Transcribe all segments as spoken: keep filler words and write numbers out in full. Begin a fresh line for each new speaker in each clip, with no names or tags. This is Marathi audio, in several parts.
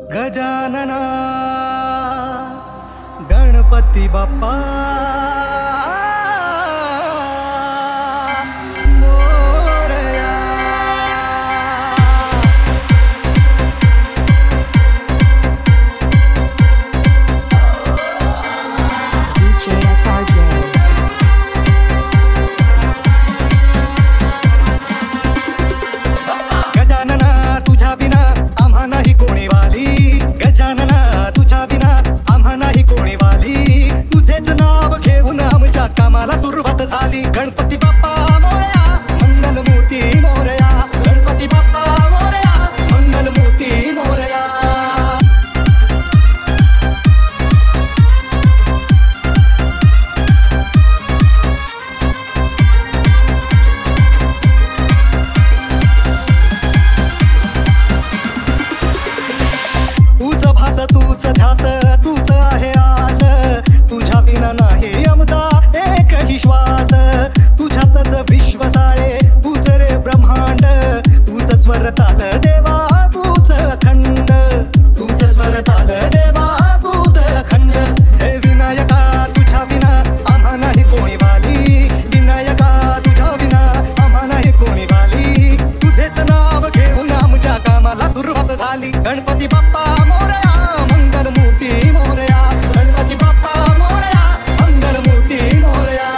Gajanana Ganpati Bappa Morya.
D J S R J.
Gajanana तुझ्या विना आम्हा नाही कोणी वाली. गजानना तुझ्या विना आम्हा नाही कोणी वाली. तुझेच नाव घेऊन आमच्या कामाला सुरुवात झाली. गणपती बाप्पा मोरया मंगलमूर्ती मोरया. गणपती बाप्पा मोरया मंगलमूर्ती मोरया. तूच भास तूच ध्यास तूच आहे आस. तुझ्या विना नाही आमचा एकही श्वास. तुझ्यातच विश्व सारे तूच रे ब्रह्मांड. तूच स्वर ताल देवा तूच अखंड. तूच स्वर ताल देवा तूच अखंड. हे विनायका तुझ्या विना आम्हा नाही कोणी वाली. विनायका तुझ्या विना आम्हा नाही कोणी वाली. तुझेच नाव घेऊन आमच्या कामाला सुरुवात झाली. गणपती बाप्पा मोरया मंगलमूर्ती मोरया. गणपती बाप्पा मोरया मंगलमूर्ती मोरया.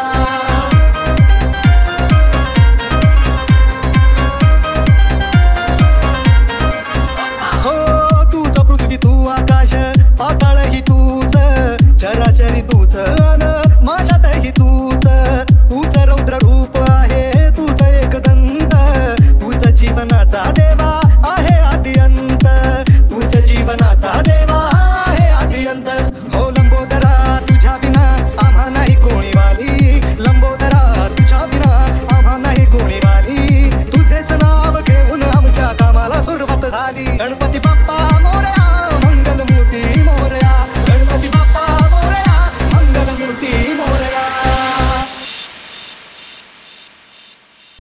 हो तूच पृथ्वी तू आकाश पाताळ ही तूच. चराचरी तूच अन माझ्यातही तूच. तूच रौद्र रूप आहे तूच एकदंत. तूच जीवनाचा देवा आहे आदिअंत. तूच जीवनाचा देवा आहे आदिअंत. हो लंबोदरा तुझ्या विना आम्हा नाही कोणी वाली. लंबोदरा तुझ्या विना आम्हा नाही कोणी वाली. तुझेच नाव घेऊन आमच्या कामाला सुरुवात झाली. गणपती